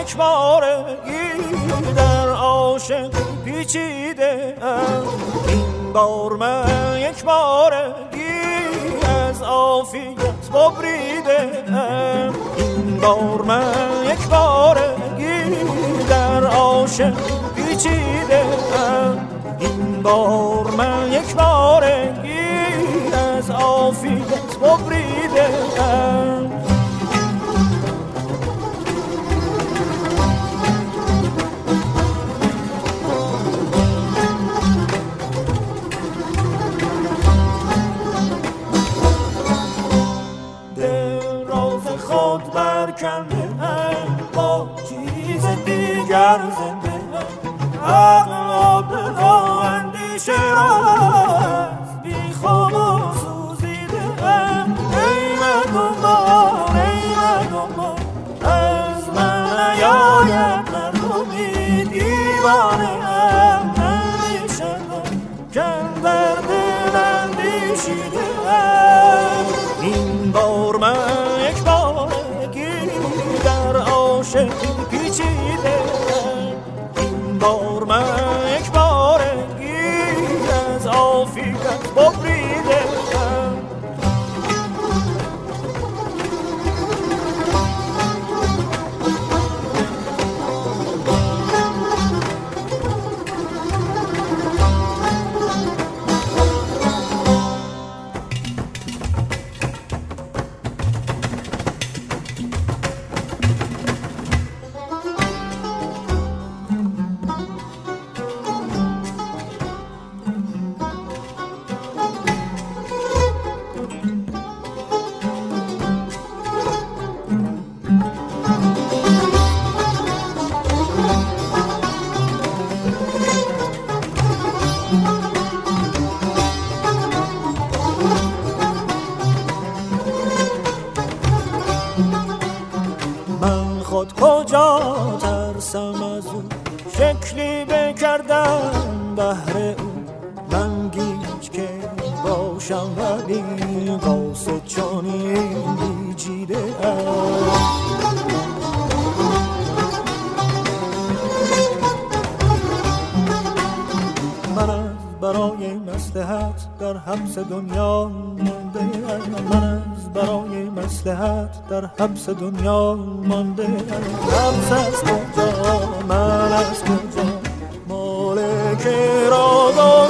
یک بارگی در عاشق پیچیده ام. این بار من یک بارگی از عافیت ببریده ام. این بار من یک بارگی در عاشق پیچیده ام. این بار من یک بارگی از عافیت ببریده ام. برکنده ام با چیز دیگر زنده ام. عقل و دل و اندیشه را از بی خواب و سوزیده ام. ای مگمان ای مگمان از من نیاید مردمی دیوانه ام. اندیشه کن که در دل اندیشیده ام. این بار من یک بارگی در عاشق پیچیده ام. این بار من یک بارگی از عافیت ببریده ام. خود کجا ترسم از او شکلی بکردم بهر او. من گیج که باشم ولی قاصد چنین بیجیده ام. من از برای مصلحت در حبس دنیا مانده ام. من از برای مصلحت در حبس دنیا مانده ام. حبس از کجا من از کجا مالک را